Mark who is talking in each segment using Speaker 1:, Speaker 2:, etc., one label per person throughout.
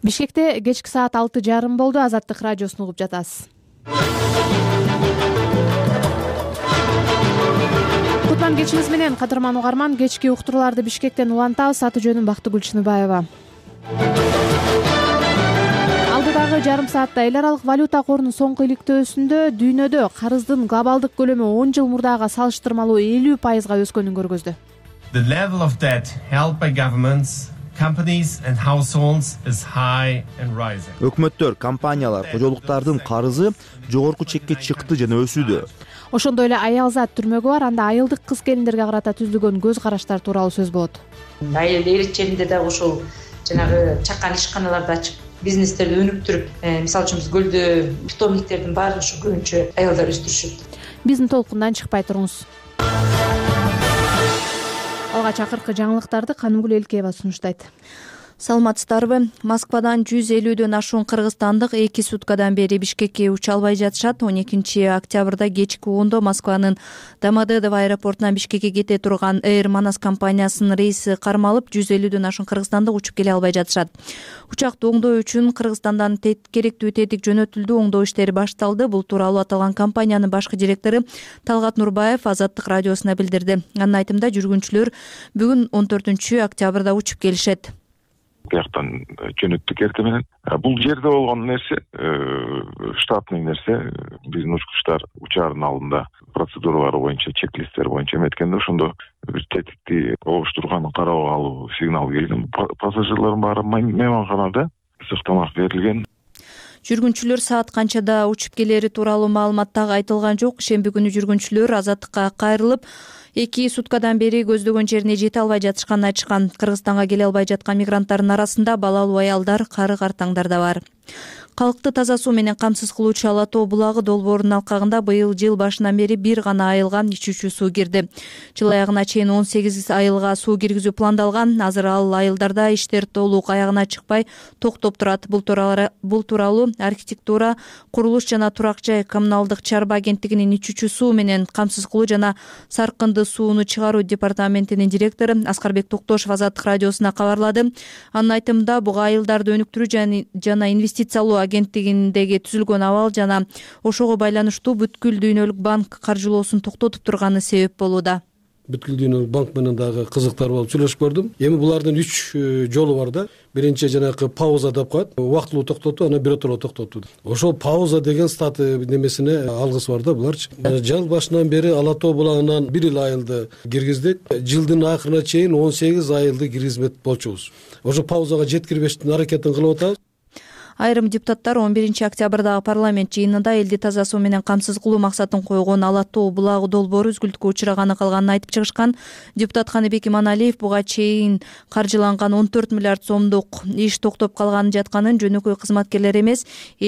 Speaker 1: Бишкекте кечки саат 6:30 болду. Азаттык радиосун угуп жатасыз. Кутман кечиңиз менен кадырман угарман. Кечки уктурууларды Бишкектен улантабыз. Аты жөнүм Бактыгүл Чыныбаева. Алдыдагы жарым саатта эл аралык валюта корунун соңку иликтөөсүндө дүйнөдө карыздын глобалдык көлөмү 10 жыл мурдага салыштырмалуу 50% өскөнүн көргөздү.
Speaker 2: The level of debt held by governments, companies and households is high and rising.
Speaker 3: Өкмөттөр, компаниялар, кожолуктардын карызы жогорку чекке чыкты жана өсүүдө.
Speaker 1: Ошондой эле аялзат түрмөгү бар. Анда айылдык кыз-келиндерге карата түзүлгөн көз караштар тууралуу сөз болот.
Speaker 4: Айыл ээрчеринде да ошол жанагы чакан ишканаларды ачып, бизнестерди өнүктүрүп, мисалы үчүн биз көлдө питомниктердин баарын ушу көбүнчө аялдар өстүрүшөт.
Speaker 1: Биздин толкундан чыкпай туруңуз. Алгач акыркы жаңылыктарды Канымгүл Элкеева сунуштайт.
Speaker 5: Саламатсыздарбы? Москвадан 150дөн ашуун кыргызстандык 2 суткадан бери Бишкекке уча албай жатышат. 12 октябрда кечки 10:00 Москванын Домодедово аэропортунан Бишкекке кете турган Air Manas компаниясынын рейси кармалып, 150дөн ашуун кыргызстандык учуп келе албай жатышат. Учакты оңдоо үчүн Кыргызстандан керектүү тетик жөнөтүлдү, оңдоо иштери башталды. Бул тууралуу аталган компаниянын башкы директору Талгат Нурбаев Азаттык радиосуна билдирди. Анын айтымында жүргүнчүлөр бүгүн 14 октябрда учуп келишет.
Speaker 6: Бияктан жөнөттүк эртең менен. Бул жерде болгон нерсе штатный нерсе. Биздин учкучтар учаардын алдында процедуралары боюнча, чек-листтер боюнча эметкенде ошондо бир тетикти обуштурганын карап алуу сигнал келген. Пассажирлардын баары мейманканада сыктамак берилген.
Speaker 5: Жүргүнчүлөр саат канчада учуп келери тууралуу маалымат дагы айтылган жок. Шемби күнү жүргүнчүлөр Азаттыкка кайрылып, 2 суткадан бери көздөгөн жерине жете албай жатышканын айтышкан. Кыргызстанга келе албай жаткан мигранттардын арасында балалуу аялдар, кары-картаңдар да бар. Калкты таза суу менен камсыз кылуучу Ала Тоо булагы долбоорунун алкагында быйыл жыл башынан бери бир гана айылга ичүүчү суу кирди. Жыл аягына чейин 18 айылга суу киргизүү пландалган. Азыр ал айылдарда иштер толук аягына чыкпай токтоп турат. Бул тууралуу архитектура, курулуш жана турак жай коммуналдык чарба агенттигинин ичүүчү суу менен камсыз кылуу жана саркынды сууну чыгаруу департаментинин директору Аскарбек Токтошов Азаттык радиосуна кабарлады. Анын айтымында буга айылдарды өнүктүрүү жана инвестициялоо агенттигиндеги түзүлгөн абал жана ошого байланыштуу бүткүл дүйнөлүк банк каржылоосун токтотуп турганы себеп болууда.
Speaker 7: Бүткүл дүйнөлүк банк менен дагы кызыктар болуп сүйлөшүп көрдүм. Эми булардын 3 жолу бар да. Биринчи жанагы пауза деп коет, убактылуу токтотуу, анан биротоло токтотуу. Ошол пауза деген статы немесине алгысы бар да буларчы. Жыл башынан бери Ала Тоо булагынан 1 эл айылды киргиздик. Жылдын акырына чейин 18 айылды киргизмек болчубуз. Ошо паузага жеткирбештин аракетин кылып атабыз.
Speaker 5: Айрым депутаттар 11 октябрдагы парламент жыйынында элди таза суу менен камсыз кылуу максатын койгон Ала Тоо булагы долбоору үзгүлтүккө учураганы калганын айтып чыгышкан. Депутат Каныбек Иманалиев буга чейин каржыланган 14 миллиард сомдук иш токтоп калганын жатканын, жөнөкөй кызматкерлер эмес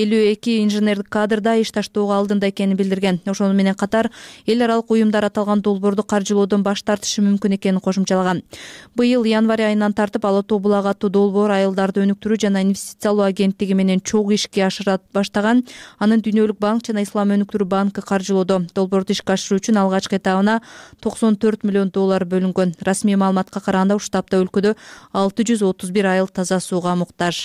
Speaker 5: 52 инженердик кадрда иш таштоого алдында экенин билдирген. Ошону менен катар эл аралык уюмдар аталган долбоорду каржылоодон баш тартышы мүмкүн экенин кошумчалаган. Быйыл январь айынан тартып Ала Тоо булагы аттуу долбоор айылдарды өнүктүрүү жана инвестициялоо агенттиги менен чогуу ишке ашыра баштаган. Анын Дүйнөлүк банк жана Ислам өнүктүрүү банкы каржылоодо. Долбоорду ишке ашыруу үчүн алгачкы этабына $94 миллион бөлүнгөн. Расмий маалыматка караганда ушул тапта өлкөдө 631 айыл таза сууга муктаж.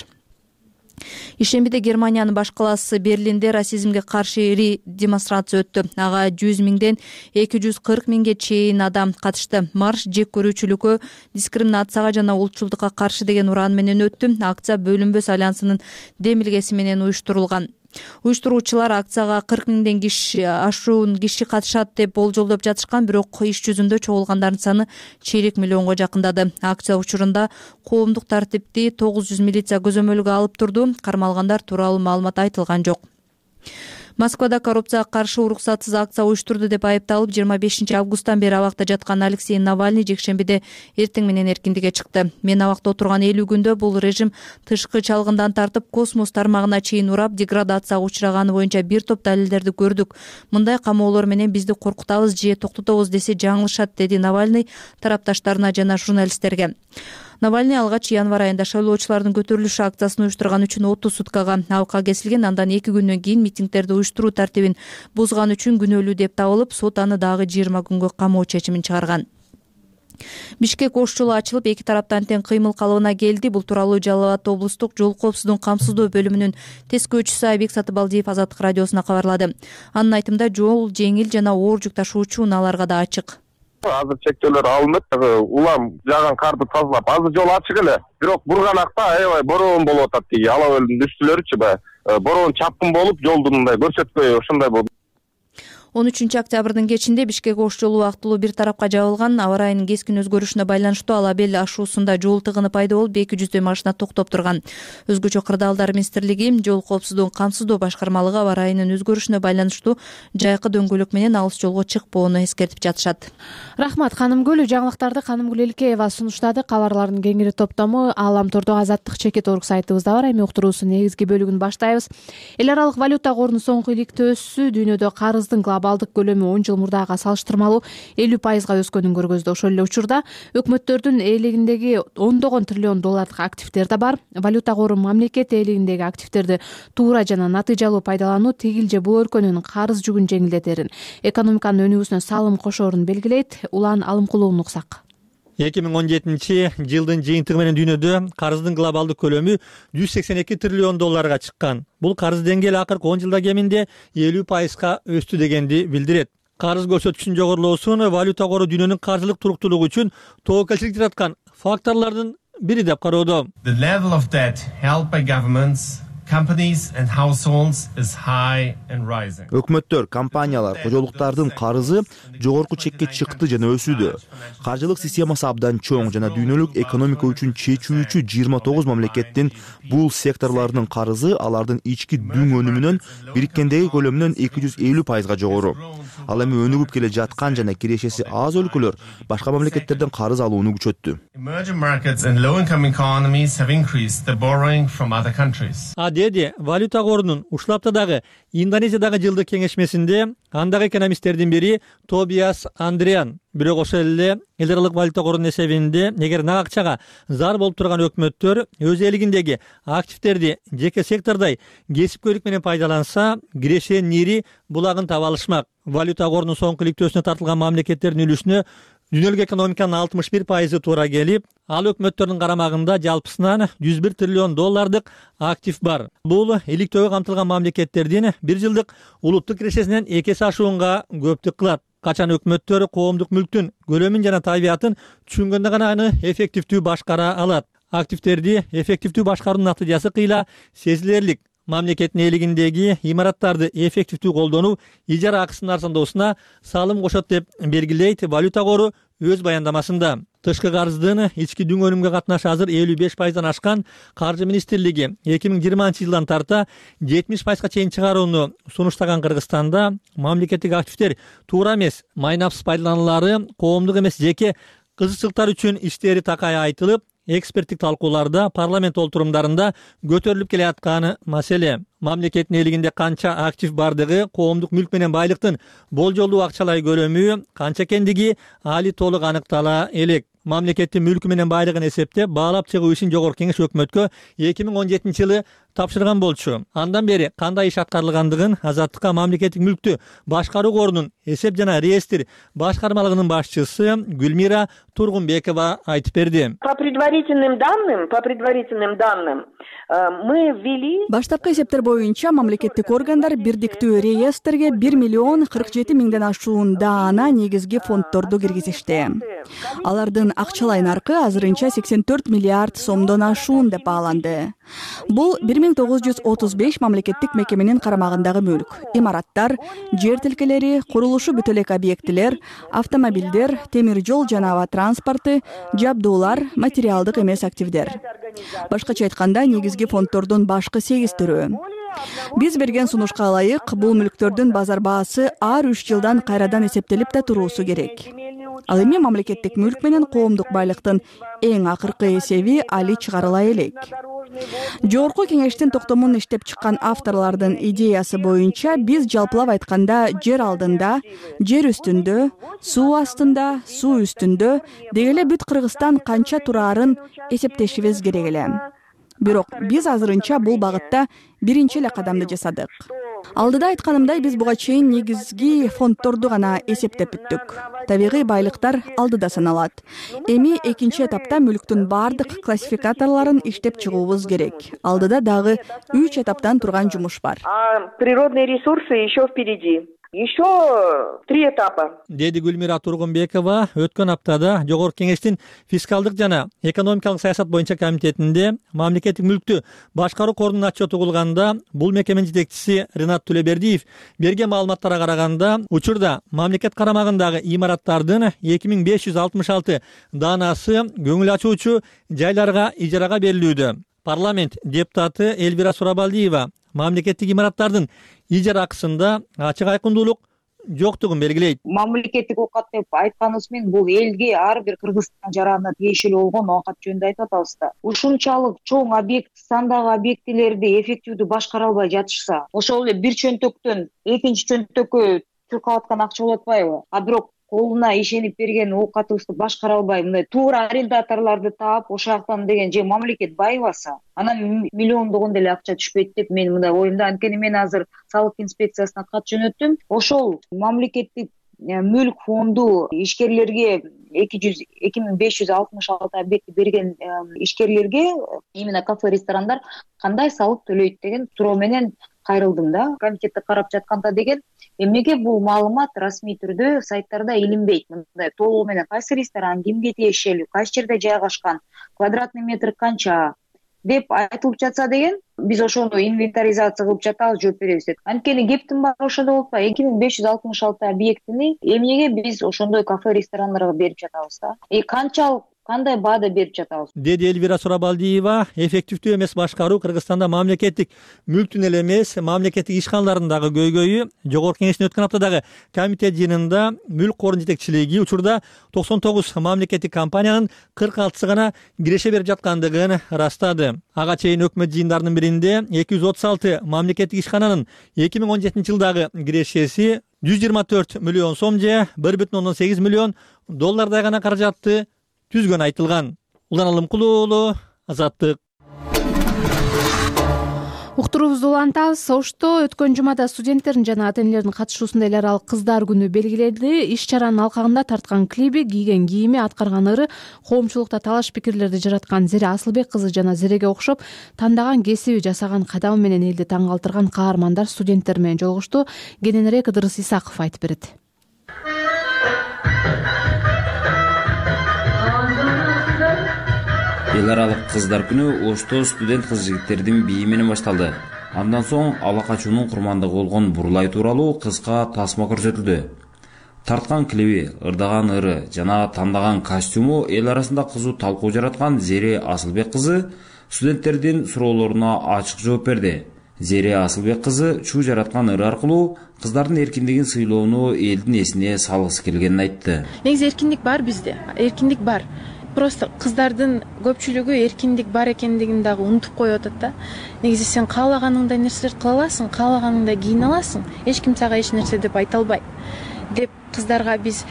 Speaker 5: Ишембиде Германиянын баш калаасы Берлинде расизмге каршы ири демонстрация өттү. Ага 100 миңден 240 миңге чейин адам катышты. Марш жек көрүүчүлүккө, дискриминацияга жана улутчулдукка каршы деген уран менен өттү. Акция Бөлүнбөс альянсынын демилгеси менен уюштурулган. Уюштуруучулар акцияга 40 миңден ашуун киши катышат деп болжолдоп жатышкан, бирок иш жүзүндө чогулгандардын саны чейрек миллионго жакындады. Акция учурунда коомдук тартипти 900 милиция көзөмөлгө алып турду. Кармалгандар тууралуу маалымат айтылган жок. Москвада коррупцияга каршы уруксатсыз акция уюштурду деп айыпталып, 25 августтан бери абакта жаткан Алексей Навальный жекшембиде эртең менен эркиндикке чыкты. Мен абакта отурган 50 күндө бул режим тышкы чалгындан тартып космос тармагына чейин урап, деградацияга учураганы боюнча бир топ далилдерди көрдүк. Мындай камоолор менен бизди коркутабыз же токтотобуз десе жаңылышат, деди Навальный тарапташтарына жана журналисттерге. Навальный алгач январь айында шайлоочулардын көтөрүлүшү акциясын уюштурган үчүн 30 суткага абакка кесилген. Андан 2 күндөн кийин митингдерди уюштуруу тартибин бузган үчүн күнөөлүү деп табылып, сот аны дагы 20 күнгө камоо чечимин чыгарган. Бишкек ош жолу ачылып, эки тараптан тең кыймыл калыбына келди. Бул тууралуу Жалал Абад облустук жол коопсуздугун камсыздоо бөлүмүнүн тескөөчүсү Айбек Сатыбалдиев Азаттык радиосуна кабарлады. Анын айтымында, жол жеңил жана оор жүк ташуучу унааларга да ачык.
Speaker 6: Азыр чектөөлөр алынып, улам жааган карды тазалап, азыр жол ачык эле. Бирок бурганакта аябай бороон болуп атат. Ала көлдүн үстүлөрүчү бороон чапкын болуп, жолдун мындай көрсөткөйү ушундай болду.
Speaker 5: 13 октябрдын кечинде Бишкек ош жолу убактылуу бир тарапка жабылган. Аба ырайынын кескин өзгөрүшүнө байланыштуу Ала бел ашуусунда жол тыгыны пайда болуп, 200 машина токтоп турган. Өзгөчө Кырдаалдар министрлиги жол коопсуздугун камсыздоо башкармалыгы аба ырайынын өзгөрүшүнө байланыштуу жайкы дөңгөлөк менен алыс жолго чыкпоону эскертип жатышат.
Speaker 1: Рахмат Канымгүл. Жаңылыктарды Канымгүл Элкеева сунуштады. Кабарлардын кеңири топтому Ааламтордо Азаттык чекит орг сайтыбызда бар. Эми уктуруусунун негизги бөлүгүн баштайбыз. Эл аралык валюта корунун соңку иликтөө өсүшү дүйнөдө карыздын глобалдык көлөмү 10 жыл мурдага салыштырмалуу 50%га өскөнүн көргөздү. Ошол эле учурда өкмөттөрдүн ээлегиндеги $10 триллион активдер да бар. Валюта кору мамлекет ээлегиндеги активдерди туура жана натыйжалуу пайдалануу тигил же бул өлкөнүн карыз жүгүн жеңилдетерин, экономиканын өнүгүүсүнө салым кошоорун белгилейт. Улан Алымкуловун уксак.
Speaker 8: 2017 жылдын жыйынтыгы менен дүйнөдө карыздын глобалдык көлөмү $182 триллион чыккан. Бул карыз деңгээли акыркы 10 жылда кеминде 50%га өстү дегенди билдирет. Карыз көрсөткүчүнүн жогорулоосун валюта кору дүйнөнүн каржылык туруктуулугу үчүн тобокелчилик жараткан факторлордун бири деп кароодо.
Speaker 2: The level of debt held by governments, companies and households is high and rising.
Speaker 3: Өкмөттөр, компаниялар, кожолуктардын карызы жогорку чекке чыкты жана өсүүдө. Каржылык системасы абдан чоң жана дүйнөлүк экономика үчүн чечүүчү 29 мамлекеттин бул секторлорунун карызы алардын ички дүң өнүмүнөн бириккендеги көлөмүнөн 250%га жогору. Ал эми өнүгүп келе жаткан жана кирешеси аз өлкөлөр башка мамлекеттерден карыз алууну күчөттү.
Speaker 2: Emerging markets and low-income economies have increased the borrowing from other countries.
Speaker 8: Деди валюта корунун ушул аптадагы Индонезиядагы жылдык кеңешмесинде андагы экономисттердин бири Тобиас Андриан. Бирок ошол эле эл аралык валюта корунун эсебинде эгер нак акчага зар болуп турган өкмөттөр өз элигиндеги активдерди жеке сектордой кесипкөйлүк менен пайдаланса, кирешенин ири булагын таба алышмак. Валюта корунун соңку иликтөөсүнө тартылган мамлекеттердин үлүшүнө дүйнөлүк экономиканын 61% туура келип, ал өкмөттөрдүн карамагында жалпысынан $101 триллион актив бар. Бул иликтөөгө камтылган мамлекеттердин бир жылдык улуттук кирешесинен 2 эсе ашуунга көптүк кылат. Качан өкмөттөр коомдук мүлктүн көлөмүн жана табиятын түшүнгөндө гана аны эффективдүү башкара алат. Активдерди эффективдүү башкаруунун натыйжасы кыйла сезилерлик. Мамлекеттин ээлигиндеги имараттарды эффективдүү колдонуу ижара акысынын арзандоосуна салым кошот деп белгилейт валюта кору өз баяндамасында. Тышкы карыздын ички дүң өнүмгө катнашы азыр 55%дан ашкан Каржы министрлиги 2020 жылдан тарта 70%га чейин чыгарууну сунуштаган Кыргызстанда мамлекеттик активдер туура эмес майнапсыз пайдаланулары коомдук эмес жеке кызыкчылыктар үчүн иштери такай айтылып, эксперттик талкууларда парламент олтурумдарында көтөрүлүп келе атканы маселе. Мамлекеттин элигинде канча актив бардыгы, коомдук мүлк менен байлыктын болжолдуу акчалай көлөмү канча экендиги али толук аныктала элек. Мамлекеттин мүлкү менен байлыгын эсептеп, баалап чыгуу ишин жогорку кеңеш өкмөткө 2017 жылы тапшырган болчу. Андан бери кандай иш аткарылгандыгын Азаттыкка мамлекеттик мүлктү башкаруу корунун эсеп жана реестр башкармалыгынын башчысы Гүлмира Тургунбекова айтып берди.
Speaker 9: По предварительным данным мы ввели.
Speaker 10: Баштапкы эсептер боюнча мамлекеттик органдар бирдиктүү реестрге 1,047,000 ашуун даана негизги фонддорду киргизишти. Алардын акчалай наркы азырынча 84 миллиард сомдон ашуун деп бааланды. Бул 1935 мамлекеттик мекеменин карамагындагы мүлк, имараттар, жер тилкелери, курулушу бүтө элек объектилер, автомобилдер, темир жол жана аба транспорты, жабдуулар, материалдык эмес активдер. Башкача айтканда, негизги фонддордун башкы 8 түрү. Биз берген сунушка ылайык, бул мүлктөрдүн базар баасы ар 3 жылдан кайрадан эсептелип да туруусу керек. Ал эми мамлекеттик мүлк менен коомдук байлыктын эң акыркы эсеби али чыгарыла элек. Жогорку кеңештин токтомун иштеп чыккан авторлордун идеясы боюнча биз жалпылап айтканда жер алдында, жер үстүндө, суу астында, суу үстүндө деги эле бүт Кыргызстан канча турарын эсептешибиз керек эле. Бирок биз азырынча бул багытта биринчи эле кадамды жасадык. Алдыда айтканымдай биз буга чейин негизги фондторду гана эсептеп бүттүк. Табигый байлыктар алдыда саналат. Эми экинчи этапта мүлктүн бардык классификаторлорун иштеп чыгуубуз керек. Алдыда дагы 3 этаптан турган жумуш бар.
Speaker 9: Природные ресурсы еще впереди. Еще 3 этапа.
Speaker 8: Деди Гүлмира Тургунбекова өткөн аптада Жогорку Кеңештин фискалдык жана экономикалык саясат боюнча комитетинде мамлекеттик мүлктү башкаруу корунун отчету кылганда бул мекеменин жетекчиси Ринат Төлөбердиев берген маалыматтарга караганда учурда мамлекет карамагындагы имараттардын 2566 даанасы көңүл ачуучу жайларга ижарага берилүүдө. Парламент депутаты Элвира Сурабалдиева мамлекеттик имараттардын ижара акысында ачык айкындуулук жоктугун белгилейт.
Speaker 11: Мамлекеттик оокат деп айтканыбыз менен бул элге ар бир Кыргызстан жаранына тиешелүү болгон оокат жөнүндө айтып атабыз да. Ушунчалык чоң объект, сандагы объектилерди эффективдүү башкара албай жатышса, ошол эле бир чөнтөктөн экинчи чөнтөккө чуркап аткан акча болуп атпайбы? А бирок колуна ишенип берген оокатыбызды башкара албай, мындай туура арендаторлорду таап, ошол жактан деген же мамлекет байыбаса, анан миллиондогон деле акча түшпөйт деп мен мындай оюмда. Анткени мен азыр салык инспекциясына кат жөнөттүм. Ошол мамлекеттик мүлк фонду ишкерлерге 2566 объекти берген ишкерлерге, именно кафе, ресторандар кандай салык төлөйт деген суроо менен кайрылдым да. Комитетте карап жатканда деген эмнеге бул маалымат расмий түрдө сайттарда илинбейт? Мындай толугу менен кайсы ресторан кимге тиешелүү, кайсы жерде жайгашкан, квадратный метр канча деп айтылып жатса деген, биз ошону инвентаризация кылып жатабыз, жооп беребиз деп. Анткени кептин баары ошондо болуп атпайбы? 2566 объектини эмнеге биз ошондой кафе, ресторандарга берип жатабыз да? Канчалык, кандай баада берип жатабыз?
Speaker 8: Деди Элвира Сурабалдиева, эффективдүү эмес башкаруу Кыргызстанда мамлекеттик мүлктүн эле эмес, мамлекеттик ишканалардын дагы көйгөйү. Жогорку Кеңештин өткөн аптадагы комитет жыйынында мүлк корунун жетекчилиги учурда 99 мамлекеттик компаниянын 46сы гана киреше берип жаткандыгын ырастады. Ага чейин өкмөт жыйындарынын биринде 236 мамлекеттик ишкананын 2017 жылдагы кирешеси 124 миллион сом же 1,8 миллион доллардай гана каражатты түзгөн айтылган. Улан Алымкулуу уулу, Азаттык.
Speaker 1: Уктуруубузду улантабыз. Ошто өткөн жумада студенттердин жана ата-энелердин катышуусунда эл аралык кыздар күнү белгиленди. Иш-чаранын алкагында тарткан клиби, кийген кийими, аткарган ыры коомчулукта талаш пикирлерди жараткан Зере Асылбек кызы жана Зереге окшоп тандаган кесиби, жасаган кадамы менен элди таң калтырган каармандар студенттер менен жолугушту. Кененирээк Ыдырыс Исаков айтып берет.
Speaker 12: Эл аралык кыздар күнү Ошто студент кыз-жигиттердин бийи менен башталды. Андан соң ала качуунун курмандыгы болгон Бурлай тууралуу кыска тасма көрсөтүлдү. Тарткан клиби, ырдаган ыры жана тандаган костюму эл арасында кызуу талкуу жараткан Зере Асылбек кызы студенттердин суроолоруна ачык жооп берди. Зере Асылбек кызы чуу жараткан ыры аркылуу кыздардын эркиндигин сыйлоону элдин эсине салгысы келгенин айтты.
Speaker 13: Негизи эркиндик бар бизде, эркиндик бар. Просто кыздардын көпчүлүгү эркиндик бар экендигин дагы унутуп коюп атат да. Негизи сен каалаганыңдай нерселерди кыла аласың, каалаганыңдай кийине аласың. Эч ким сага эч нерсе деп айта албайт. Деп кыздарга биз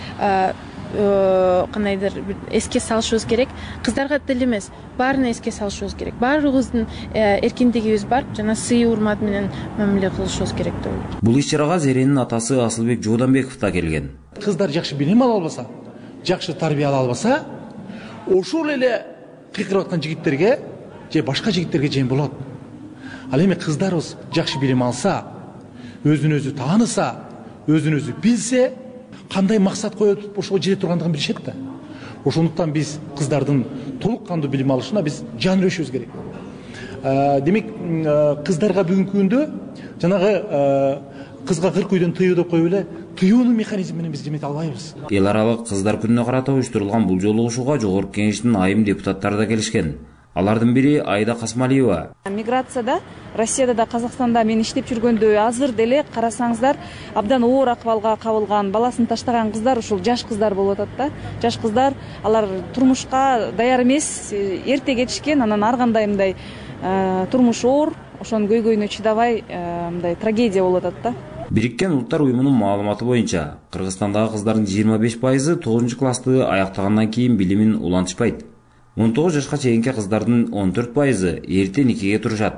Speaker 13: кандайдыр эске салышыбыз керек. Кыздарга деле эмес, баарына эске салышыбыз керек. Баарыбыздын эркиндигибиз бар, жана сый урмат менен мамиле кылышыбыз керек деп ойлойм.
Speaker 12: Бул иш-чарага Зеренин атасы Асылбек Жууданбеков да келген.
Speaker 14: Кыздар жакшы билим ала албаса, жакшы тарбия ала албаса, ошол эле кыйкырып аткан жигиттерге же башка жигиттерге жем болот. Ал эми кыздарыбыз жакшы билим алса, өзүн өзү тааныса, өзүн өзү билсе, кандай максат коюп ошого жете тургандыгын билишет да. Ошондуктан биз кыздардын толук кандуу билим алышына биз жан беришибиз керек. Демек, кыздарга бүгүнкү күндө жанагы кызга 40 үйдөн тыюу деп коюп эле тыюунун механизми менен биз жемете албайбыз.
Speaker 12: Эл аралык кыздар күнүнө карата уюштурулган бул жолугушууга Жогорку Кеңештин айым депутаттары да келишкен. Алардын бири Айда Касмалиева.
Speaker 15: Миграцияда, Россияда да, Казакстанда мен иштеп жүргөндө азыр деле карасаңыздар, абдан оор акыбалга кабылган, баласын таштаган кыздар ушул жаш кыздар болуп атат да. Жаш кыздар, алар турмушка даяр эмес, эрте кетишкен, анан ар кандай мындай турмуш оор, ошонун көйгөйүнө чыдабай мындай трагедия болуп атат да.
Speaker 12: Бириккен Улуттар уюмунун маалыматы боюнча, Кыргызстандагы кыздардын 25% 9-классты аяктагандан кийин билимин улантышпайт. 19 жашка чейинки кыздардын 14% эрте никеге турушат.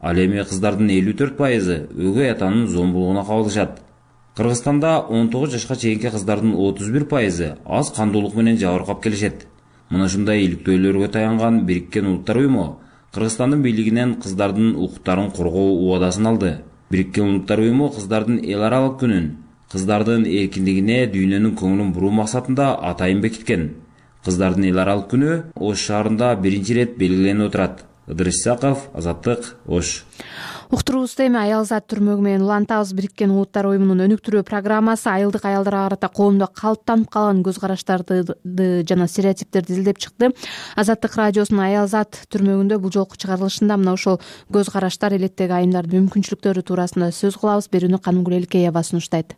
Speaker 12: Ал эми кыздардын 54% өгөй атанын зомбулугуна кабылышат. Кыргызстанда 19 жашка чейинки кыздардын 31% аз кандуулук менен жабыркап келишет. Мына ушундай иликтөөлөргө таянган Бириккен Улуттар Уюму Кыргызстандын бийлигинен кыздардын укуктарын коргоо убадасын алды. Бириккен Улуттар Уюму кыздардын эл аралык күнүн кыздардын эркиндигине дүйнөнүн көңүлүн буруу максатында атайын бекиткен. Кыздардын эл аралык күнү Ош шаарында биринчи ирет белгиленип отурат. Ыдырыс Исаков, Азаттык, Ош.
Speaker 1: Уктуруубузда эми аял зат түрмөгү менен улантабыз. Бириккен Улуттар Уюмунун өнүктүрүү программасы айылдык аялдарга карата коомдо калыптанып калган көз караштарды жана стереотиптерди изилдеп чыкты. Азаттык радиосунун аял зат түрмөгүндө бул жолку чыгарылышында мына ошол көз караштар, элеттеги айымдардын мүмкүнчүлүктөрү туурасында сөз кылабыз. Берүүнү Канымгүл Элкеева сунуштайт.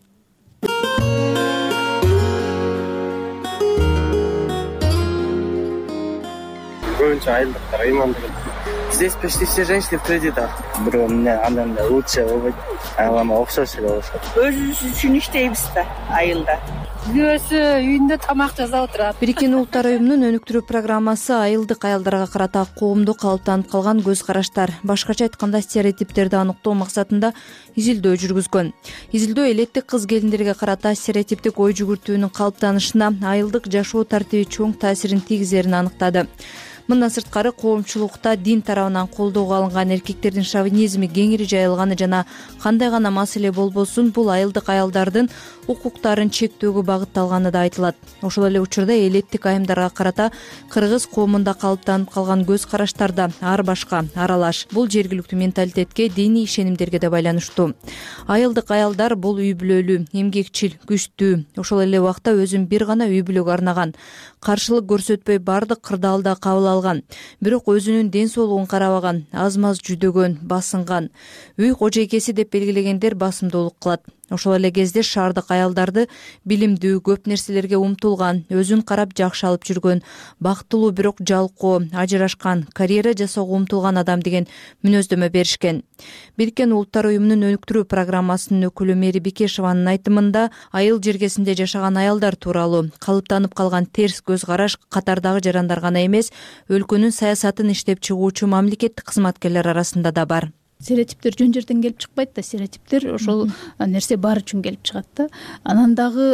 Speaker 16: Көбүнчө айылдыктар ыйман деген. Здесь почти все женщины в кредитах. Бирөө эмне андан лучше болбойт. Ага окшош эле болушат.
Speaker 17: Өзүбүз үчүн иштейбиз да айылда. Күйөөсү үйүндө тамак жасап отурат.
Speaker 5: Бириккен Улуттар Уюмунун өнүктүрүү программасы айылдык аялдарга карата коомдо калыптанып калган көз караштар, башкача айтканда стереотиптерди аныктоо максатында изилдөө жүргүзгөн. Изилдөө элеттик кыз келиндерге карата стереотиптик ой жүгүртүүнүн калыптанышына айылдык жашоо тартиби чоң таасирин тийгизерин аныктады. Мындан сырткары коомчулукта дин тарабынан колдоого алынган эркектердин шовинизми кеңири жайылганы жана кандай гана маселе болбосун бул айылдык аялдардын укуктарын чектөөгө багытталганы да айтылат. Ошол эле учурда элеттик айымдарга карата кыргыз коомунда калыптанып калган көз караштар да ар башка, аралаш. Бул жергиликтүү менталитетке, диний ишенимдерге да байланыштуу. Айылдык аялдар бул үй бүлөлүү, эмгекчил, күчтүү, ошол эле убакта өзүн бир гана үй бүлөгө арнаган, каршылык көрсөтпөй бардык кырдаалда кабыл алган, бирок өзүнүн ден соолугун карабаган, аз-маз жүдөгөн, басынган, үй кожойкеси деп белгилегендер басымдуулук кылат. Ошол эле кезде шаардык аялдарды билимдүү, көп нерселерге умтулган, өзүн карап жакшы алып жүргөн, бактылуу бирок жалкоо, ажырашкан, карьера жасоого умтулган адам деген мүнөздөмө беришкен. Бириккен Улуттар Уюмунун өнүктүрүү программасынын өкүлү Мэри Бекешеванын айтымында айыл жергесинде жашаган аялдар тууралуу калыптанып калган терс көз караш катардагы жарандар гана эмес, өлкөнүн саясатын иштеп чыгуучу мамлекеттик кызматкерлер арасында да бар.
Speaker 18: Стереотиптер жөн жерден келип чыкпайт да, стереотиптер ошол нерсе бар үчүн келип чыгат да. Анан дагы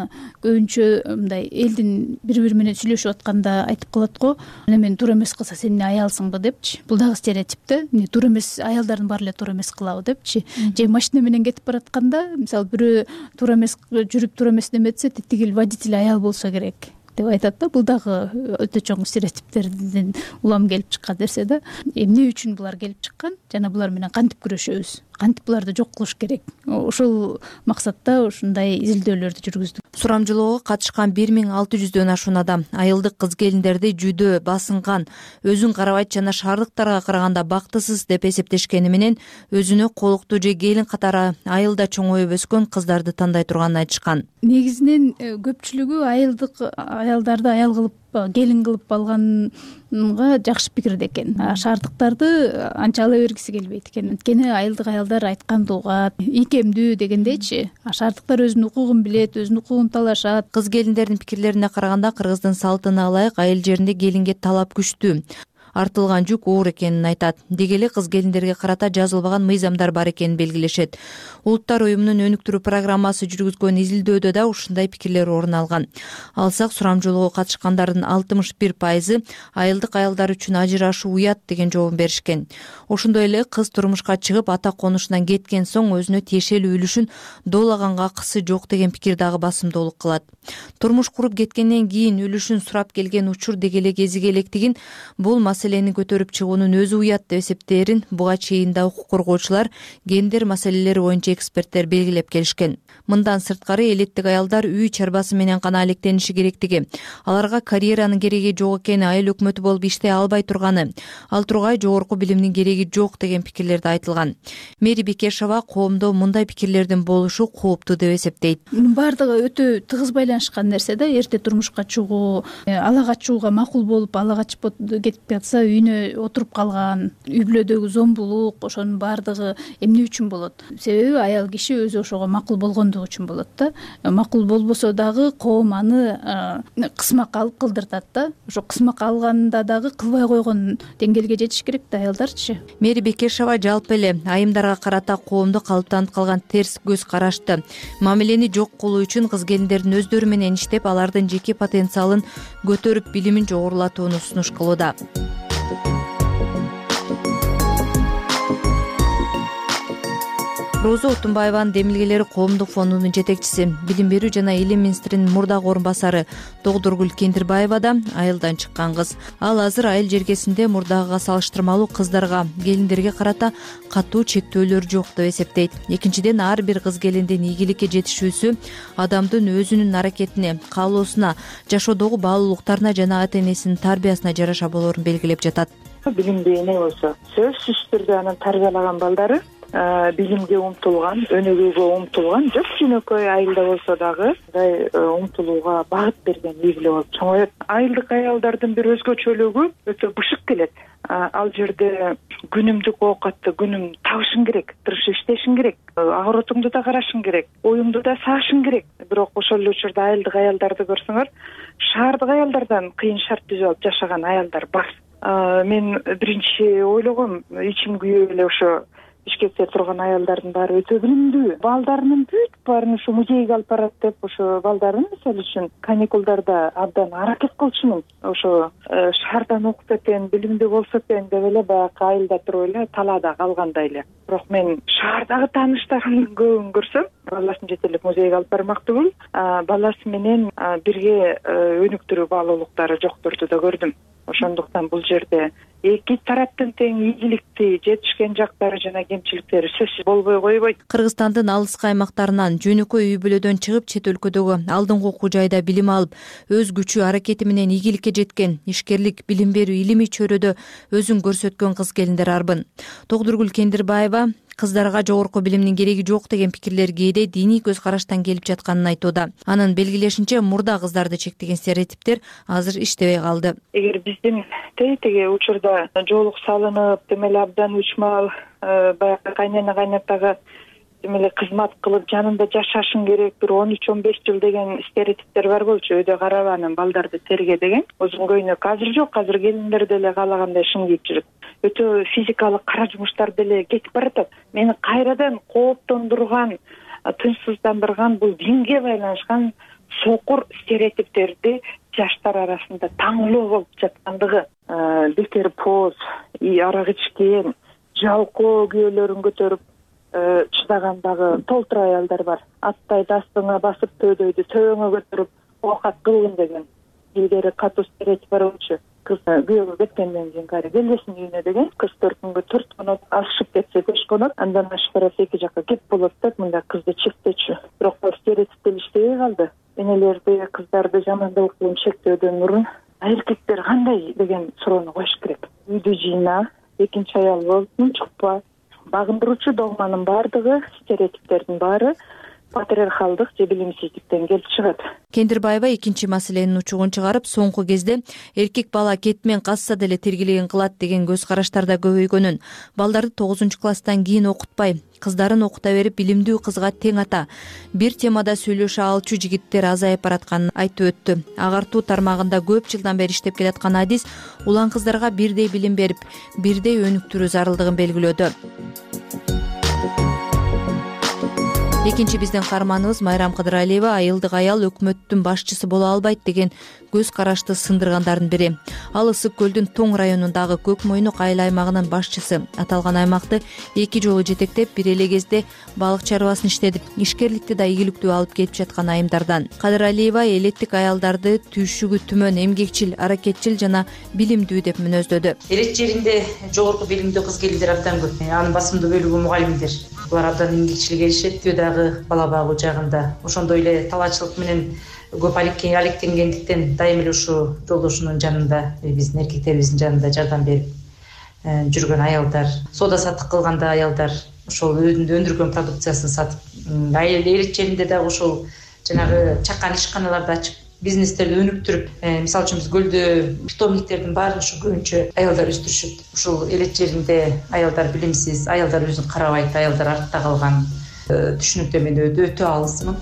Speaker 18: көбүнчө мындай элдин бири-бири менен сүйлөшүп атканда айтып калат го, мен туура эмес кылса сен эмне аялсыңбы депчи. Бул дагы стереотип да. Туура эмес аялдардын баары эле туура эмес кылабы депчи. Же машина менен кетип баратканда, мисалы бирөө туура эмес жүрүп туура эмес неметсе, тигил водитель аял болсо керек деп айтат да. Бул дагы өтө чоң стереотиптердин улам келип чыккан нерсе да. Эмне үчүн булар келип чыккан жана булар менен кантип күрөшөбүз, кантип буларды жок кылыш керек. Ошол максатта ушундай изилдөөлөрдү жүргүздүк.
Speaker 5: Сурамжылоого катышкан 1600дөн ашуун адам айылдык кыз келиндерди жүдөө, басынган, өзүн карабайт жана шаардыктарга караганда бактысыз деп эсептешкени менен өзүнө колуктуу же келин катары айылда чоңоюп өскөн кыздарды тандай турганын айтышкан.
Speaker 18: Негизинен көпчүлүгү айылдык аялдарды аял кылып, келин кылып алганга жакшы пикирде экен. Шаардыктарды анча ала бергиси келбейт экен. Анткени айылдык аялдар айтканды угат, ийкемдүү дегендейчи. Шаардыктар өзүнүн укугун билет, өзүнүн укугун талашат.
Speaker 5: Кыз келиндердин пикирлерине караганда кыргыздын салтына ылайык айыл жеринде келинге талап күчтүү. Артылган жүк оор экенин айтат. Деги эле кыз келиндерге карата жазылбаган мыйзамдар бар экенин белгилешет. Улуттар Уюмунун өнүктүрүү программасы жүргүзгөн изилдөөдө да ушундай пикирлер орун алган. Алсак, сурамжылоого катышкандардын 61% айылдык аялдар үчүн ажырашуу уят деген жообун беришкен. Ошондой эле кыз турмушка чыгып ата конушунан кеткен соң өзүнө тиешелүү үлүшүн доолаганга акысы жок деген пикир дагы басымдуулук кылат. Турмуш куруп кеткенден кийин үлүшүн сурап келген учур деги эле кезиге электигин, бул маселени көтөрүп чыгуунун өзү уят деп эсептээрин буга чейин да укук коргоочулар, гендер маселелери боюнча эксперттер белгилеп келишкен. Мындан сырткары элеттик аялдар үй чарбасы менен гана алектениши керектиги, аларга карьеранын кереги жок экени, айыл өкмөтү болуп иштей албай турганы, ал тургай жогорку билимдин кереги жок деген пикирлерди айтылган. Мэри Бекешева коомдо мындай пикирлердин болушу кооптуу деп эсептейт.
Speaker 18: Мунун баардыгы өтө тыгыз байланышкан нерсе да. Эрте турмушка чыгуу, ала качууга макул болуп, ала качып кетип калса, үйүнө отуруп калган, үй бүлөдөгү зомбулук, ошонун баардыгы эмне үчүн болот? Себеби аял киши өзү ошого макул болгондугу коомдук үчүн болот да. Макул болбосо дагы коом аны кысмакка алып кылдыртат да. Ошо кысмакка алганда дагы кылбай койгон деңгээлге жетиш керек да аялдарчы.
Speaker 5: Мэри Бекешова жалпы эле айымдарга карата коомдо калыптанып калган терс көз карашты мамилени жок кылуу үчүн кыз келиндердин өздөрү менен иштеп, алардын жеке потенциалын көтөрүп, билимин жогорулатууну сунуш кылууда. Роза Утунбаеванын демилгелери коомдук фондунун жетекчиси, билим берүү жана илим министринин мурдагы орун басары Тогдургүл Кендирбаева да айылдан чыккан кыз. Ал азыр айыл жергесинде мурдагыга салыштырмалуу кыздарга, келиндерге карата катуу чектөөлөр жок деп эсептейт. Экинчиден, ар бир кыз келиндин ийгиликке жетишүүсү адамдын өзүнүн аракетине, каалоосуна, жашоодогу баалуулуктарына жана ата-энесинин тарбиясына жараша болоорун белгилеп жатат.
Speaker 19: Билимдүү эне болсо сөзсүз түрдө анын тарбиялаган балдары билимге умтулган, өнүгүүгө умтулган, жок жөнөкөй айылда болсо дагы мындай умтулууга багыт берген ийгиле болуп чоңоет. Айылдык аялдардын бир өзгөчөлүгү өтө бышык келет. Ал жерде күнүмдүк оокатты күнүм табышың керек, тырышып иштешиң керек, агыротуңду да карашың керек, оюңду да саашың керек. Бирок ошол эле учурда айылдык аялдарды көрсөңөр, шаардык аялдардан кыйын шарт түзүп алып жашаган аялдар бар. Мен биринчи ойлогом, ичим күйүп эле ошо ишке кете турган аялдардын баары өтө билимдүү. Балдарынын бүт баарын ушу музейге алып барат деп, ошо балдарын мисалы үчүн каникулдарда абдан аракет кылчумун. Ошо шаардан окуп экен, билимдүү болсо экен деп эле баягы айылда туруп эле талаада калгандай эле. Бирок мен шаардагы тааныштарымдын көбүн көрсөм, баласын жетелеп музейге алып бармак түгүл, баласы менен бирге өнүктүрүү баалуулуктары жокторду да көрдүм. Ошондуктан бул жерде эки тараптын тең ийгиликтүү жетишкен жактары жана кемчиликтери сөзсүз болбой койбойт.
Speaker 5: Кыргызстандын алыскы аймактарынан жөнөкөй үй бүлөдөн чыгып, чет өлкөдөгү алдыңкы окуу жайда билим алып, өз күчү аракети менен ийгиликке жеткен, ишкерлик, билим берүү, илимий чөйрөдө өзүн көрсөткөн кыз келиндер арбын. Тогдургүл Кендирбаева кыздарга жогорку билимдин кереги жок деген пикирлер кээде диний көз караштан келип жатканын айтууда. Анын белгилешинче, мурда кыздарды чектеген стереотиптер азыр иштебей калды.
Speaker 19: Эгер биздин теги учурда жоолук салынып, демеле абдан учмал, баягы кайнена кайнатага демеле кызмат кылып, жанында жашашың керек, бир 13-15 жыл деген стереотиптер бар болчу. Өйдө карабанын балдарды терге деген. Озун көйнөк азыр жок, азыр келиндер деле каалагандай шың кийип жүрөт. Өтө физикалык кара жумуштар деле кетип баратат. Мени кайрадан кооптондурган, тынчсыздандырган бул динге байланышкан сокур стереотиптерди жаштар арасында таңлоо болуп жаткандыгы. Бекер поз, арак ичкен, жалкоо күйөөлөрүн көтөрүп чыдагандагы толтур аялдар бар. Аттайды астыңа басып, төйдөйдү төбөңө көтөрүп оокат кылгын деген илгери катуу стереотип бар болчу. Кыз күйөөгө кеткенден кийин кайра келесиң үйүнө деген, кыз 4 күнгө 4 конот, ашып кетсе 5 конот, андан ашып барса 2 жакка кеп болот деп мындай кызды чектечү. Бирок бул стереотиптер иштебей калды. Энелерди, кыздарды жамандоо кылып чектөөдөн мурун эркектер кандай деген суроону коюш керек. Үйдү жыйна, экинчи аял бол, чыкпа. Багындыруучу догманын баардыгы, стереотиптердин баары патриархалдык же билимсиздиктен келип чыгат.
Speaker 5: Кендирбаева экинчи маселенин учугун чыгарып, соңку кезде эркек бала кетмен касса деле тергелеген кылат деген көз караштарда көбөйгөнүн, балдарды 9-класстан кийин окутпай, кыздарын окута берип, билимдүү кызга тең ата, бир темада сүйлөшө алчу жигиттер азайып баратканын айтып өттү. Агартуу тармагында көп жылдан бери иштеп келаткан адис улан кыздарга бирдей билим берип, бирдей өнүктүрүү зарылдыгын белгилөөдө. Экинчи биздин каарманыбыз Майрам Кыдыралиева айылдык аял өкмөттүн башчысы боло албайт деген көз карашты сындыргандардын бири. Ал Ысык көлдүн Тоң районундагы Көк Мойнук айыл аймагынын башчысы. Аталган аймакты 2 жолу жетектеп, бир эле кезде балык чарбасын иштетип, ишкерликти да ийгиликтүү алып келип жаткан айымдардан. Кыдыралиева элеттик аялдарды түйшүгү түмөн, эмгекчил, аракетчил жана билимдүү деп мүнөздөдү.
Speaker 4: Элет жеринде жогорку билимдүү кыз келиндер абдан көп. Анын басымдуу бөлүгү мугалимдер. Булар абдан эмгекчил келишет, дагы бала багуу жагында. Ошондой эле талаачылык менен көп алектенгендиктен дайым эле ушу жолдошунун жанында, биздин эркектерибиздин жанында жардам берип жүргөн аялдар, соода саттык кылганда аялдар, ошол өзүнүн өндүргөн продукциясын сатып, элет жеринде дагы ошол жанагы чакан ишканаларды ачып, бизнестерди өнүктүрүп, мисалы үчүн биз көлдө питомниктердин баарын ушу көбүнчө аялдар өстүрүшөт. Ушул элет жеринде аялдар билимсиз, аялдар өзүн карабайт, аялдар артта калган, түшүнүктөмөдө өтө алысмын.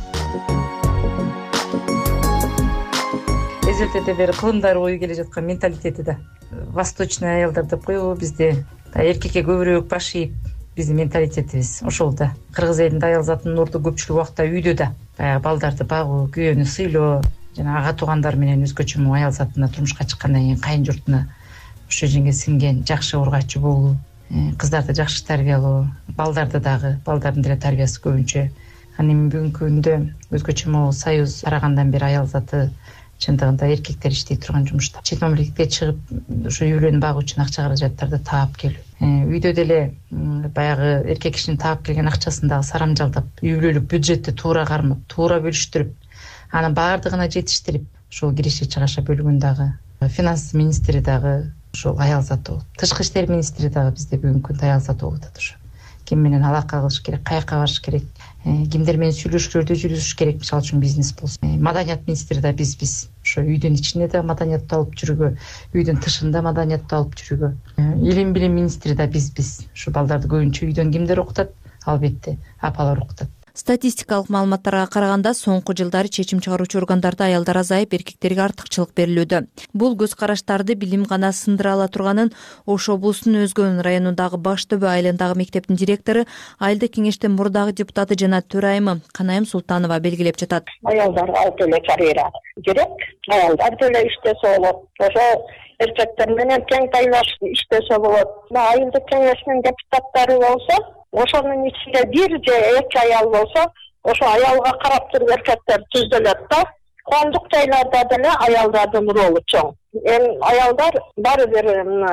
Speaker 4: Эзелтеден бери кылымдары бою келе жаткан менталитети да восточный аялдар деп коебу бизде, эркекке көбүрөөк баш ийип биздин менталитетибиз ошол да. Кыргыз элинде аял затынын орду көпчүлүк убакта үйдө да баягы балдарды багуу, күйөөнү сыйлоо жана ага туугандар менен өзгөчө аял затына турмушка чыккандан кийин кайын журтуна ошо жерге сиңген жакшы ургачы болуу, кыздарды жакшы тарбиялоо, балдарды дагы, балдардын деле тарбиясы көбүнчө. Анан эми бүгүнкү күндө өзгөчө могу союз тарагандан бери аял заты чындыгында эркектер иштей турган жумушта. Чет мамлекетке чыгып ошо үй бүлөнү багуу үчүн акча каражаттарды таап келүү. Үйдө деле баягы эркек кишинин таап келген акчасын дагы сарамжалдап, үй бүлөлүк бюджетти туура кармап, туура бөлүштүрүп, анын баардыгына жетиштирип, ошол киреше чыгаша бөлгөн дагы финанс министри дагы ошол аял заты болот. Тышкы иштер министри дагы бизде бүгүнкү күндө аял заты болуп атат. Ошо ким менен алака кылыш керек, каяка барыш керек, кимдер менен сүйлөшүүлөрдү жүргүзүш керек, мисалы үчүн бизнес болсун. Маданият министри да бизбиз. Ошо үйдүн ичинде да маданияттуу алып жүрүүгө, үйдүн тышында маданияттуу алып жүрүүгө. Илим билим министри да бизбиз. Ошо балдарды көбүнчө үйдөн кимдер окутат? Албетте апалар окутат.
Speaker 5: Статистикалык маалыматтарга караганда соңку жылдары чечим чыгаруучу органдарда аялдар азайып, эркектерге артыкчылык берилүүдө. Бул көз караштарды билим гана сындыра ала турганын Ош облусунун Өзгөн районундагы Баш Төбө айылындагы мектептин директору, айылдык кеңештин мурдагы депутаты жана төрайымы Канайым Султанова белгилеп жатат.
Speaker 20: Аялдарга деле карьера керек, аялдар деле иштесе болот. Ошо эркектер менен тең тайлашып иштесе болот. Айылдык кеңештин депутаттары болсо, ошонун ичинде бир же эки аял болсо, ошо аялга карап туруп эркектер түзүлөт да. Коомдук жайларда деле аялдардын ролу чоң. Аялдар баары бир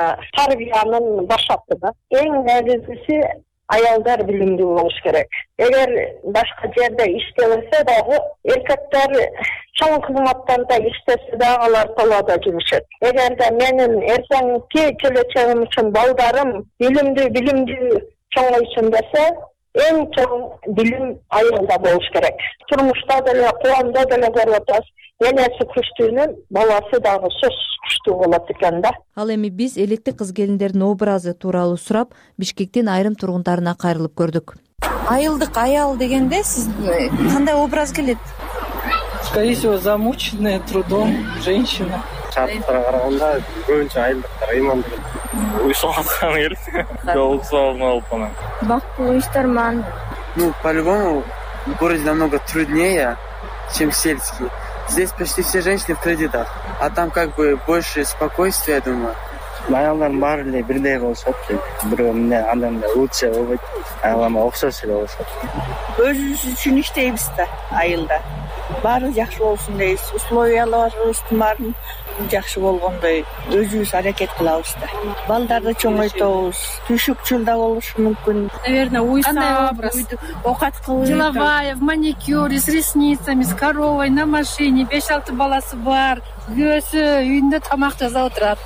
Speaker 20: тарбиянын башаты да. Эң негизгиси аялдар билимдүү болуш керек. Эгер башка жерде иштебесе дагы эркектер чоң кызматтарда иштесе дагы алар талаада жүрүшөт. Эгерде менин эртеңки келечегим үчүн балдарым билимдүү чоңойсун десе, эң чоң билим аялда болуш керек. Турмушта деле, коомдо деле көрүп атабыз, энеси күчтүүнүн баласы дагы сөзсүз күчтүү болот экен да.
Speaker 5: Ал эми биз элеттик кыз келиндердин образы тууралуу сурап, Бишкектин айрым тургундарына кайрылып көрдүк.
Speaker 21: Айылдык аял дегенде сиз кандай образ келет?
Speaker 16: Скорее всего, замученная трудом женщина. Шарттарга караганда көбүнчө айылдыктар ыймандуу. Уйсуп атканы келет. Жолук абалын алып анан.
Speaker 21: Бактылуу иштерман.
Speaker 16: По-любому в городе намного труднее, чем сельский. Здесь почти все женщины в кредитах, а там как бы больше спокойствия, я думаю. Аялдардын баары эле бирдей болушат. Бирөө эмне андан лучше болбойт. Аялдарга окшош эле болушат.
Speaker 21: Өзүбүз үчүн иштейбиз да айылда. Баары жакшы болсун дейбиз. Условияларыбыздын баарын жакшы болгондой өзүбүз аракет кылабыз да. Балдарды чоңойтобуз. Түшүкчүл да болушу мүмкүн.
Speaker 17: Наверное, уйсап,
Speaker 21: окат кылып,
Speaker 17: деловая, в маникюре, с ресницами, с коровой, на машине, 5-6 баласы бар. Күйөөсү үйүндө тамак жасап отурат.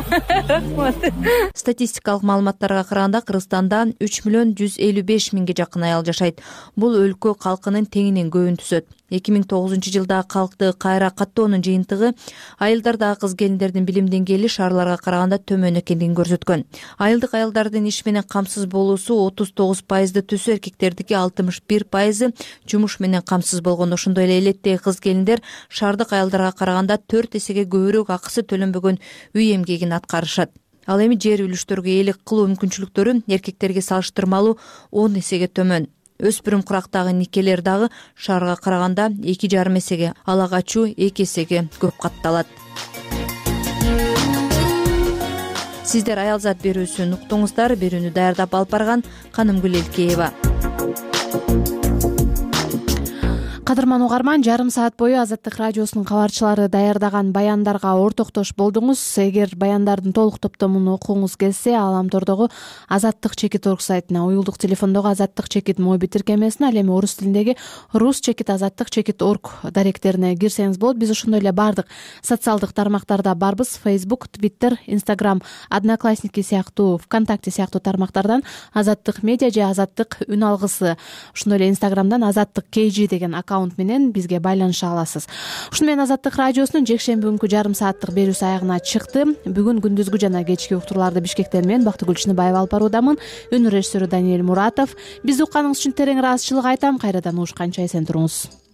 Speaker 5: Статистикалык маалыматтарга караганда Кыргызстанда 3.155.000 жакын аял жашайт. Бул өлкө калкынын теңинин көбүн түзөт. 2009 жылдагы калкты кайра каттоонун жыйынтыгы айылдардагы кыз келиндердин билим деңгээли шаарларга караганда төмөн экендигин көрсөткөн. Айылдык аялдардын иш менен камсыз болуусу 39%ды түзсө, эркектердики 61% жумуш менен камсыз болгон. Ошондой эле элеттеги кыз келиндер шаардык аялдарга караганда 4 эсеге көбүрөөк акысы төлөнбөгөн үй эмгегин аткарышат. Ал эми жер үлүштөргө ээлик кылуу мүмкүнчүлүктөрү эркектерге салыштырмалуу 10 эсеге төмөн. Өспүрүм курактагы никелер дагы шаарга караганда 2,5 эсеге, ала качуу 2 эсеге көп катталат. Сиздер аял зат берүүсүн уктуңуздар. Берүүнү даярдап алып барган Канымгүл Элкеева.
Speaker 1: Кадырман угарман, жарым саат бою Азаттык радиосунун кабарчылары даярдаган баяндарга ортоктош болдуңуз. Эгер баяндардын толук топтомун окугуңуз келсе, Ааламтордогу Азаттык чекит орг сайтына, уюлдук телефондогу Азаттык чекит моби тиркемесине, ал эми орус тилиндеги рус чекит азаттык чекит орг даректерине кирсеңиз болот. Биз ошондой эле бардык социалдык тармактарда барбыз. Facebook, Twitter, Instagram, Одноклассники сыяктуу, ВКонтакте сыяктуу тармактардан Азаттык медиа же Азаттык үн алгысы, ошондой эле Instagramдан Азаттык KG деген аккаунт аккаунт менен бизге байланыша аласыз. Ушуну менен Азаттык радиосунун жекшемби күнкү жарым сааттык берүүсү аягына чыкты. Бүгүн күндүзгү жана кечки уктурууларды Бишкектен мен Бактыгүл Чыныбаева алып баруудамын. Өнөр режиссеру Даниэль Муратов. Бизди укканыңыз үчүн терең ыраазычылык айтам. Кайрадан угушканча эсен туруңуз.